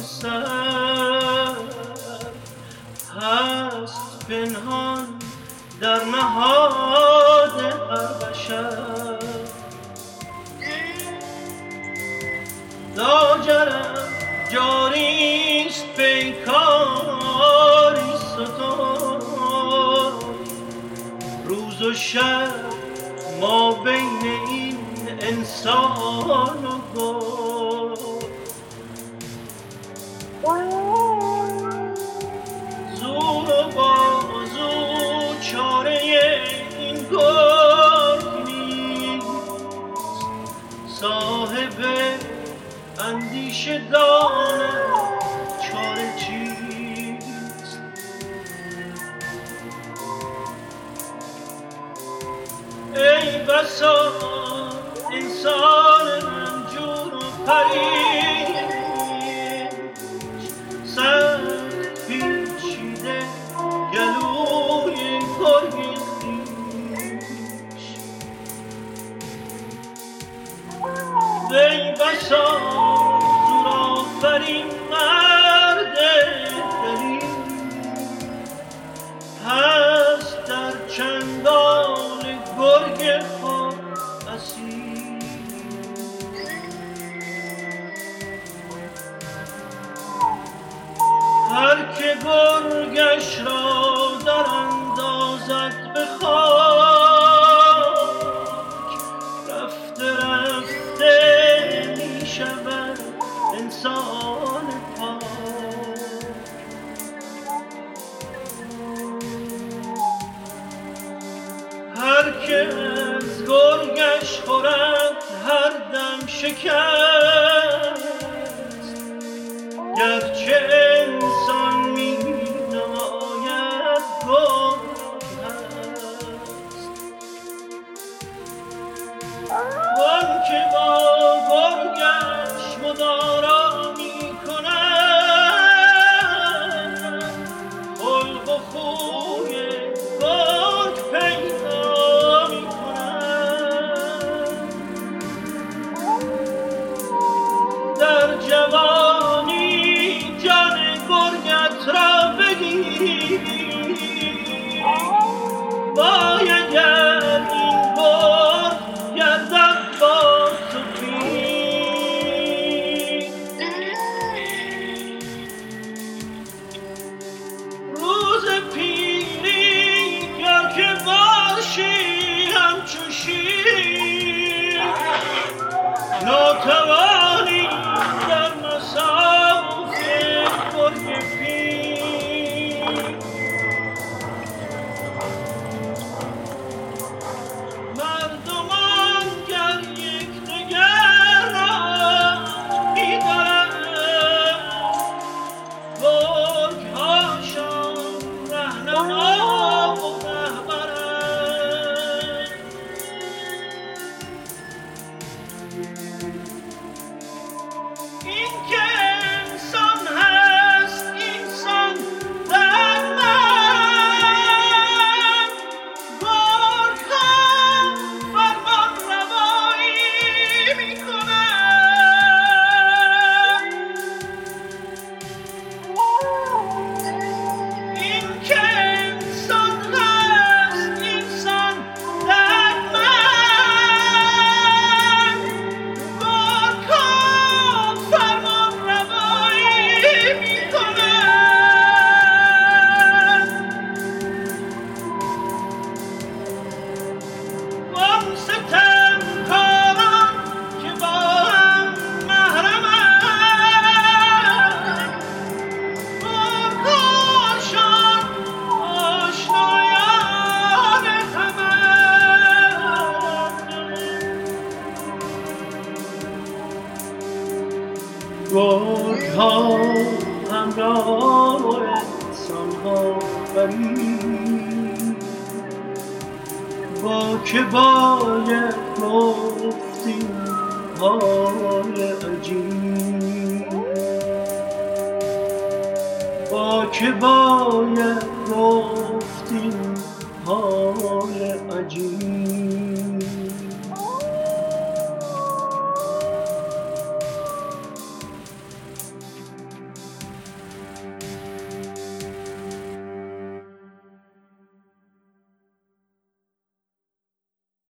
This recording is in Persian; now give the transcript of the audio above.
سر هست پنهان در نهاد هر بشر. لاجرم جاریست پیکاری ستاد، روز و شب ما بین این انسان و گل. زور و بازو چاره این گرگ نیست، صاحب اندیشه دانم چاره چیست. ای بسا انسان رنجور و پریش، سخت پیچیده گلوی گرگ خویش. ای بسا زورآفرین مرد دلیر، هست در چنگال گرگ خود اسیر. هر که گرگش را در اندازد به خاک، رفته رفته می شود انسان پاک. هر که از گرگش خورد هر دم شکست، گرچه انسان می نماید گرگ هست. وان که با گرگش مدارا می کند، خلق و خوی گرگ پیدا می کند. در جوانی جان گرگت را بگیر، وای اگر این گرگ گردد با تو پیر. روز پیری گر که باشی همچو شیر، ناتوانی در مصاف گرگ پیر. مردمان گر یکدیگر را می‌دارند، گرگ‌هاشان رهنما و رهبرند. این که انسان هست اینسان در من، گرگ‌ها فرمان روایی می‌کنند. این که انسان هست اینسان در من، گرگ‌ها فرمان روایی می‌کنند. وان ستمکاران که با هم محرمند، گرگ‌هاشان آشنایان همند. گرگ‌ها همراه انسان‌ها برید، با که باید گفت این حال عجیب، با که باید گفت این حال عجیب.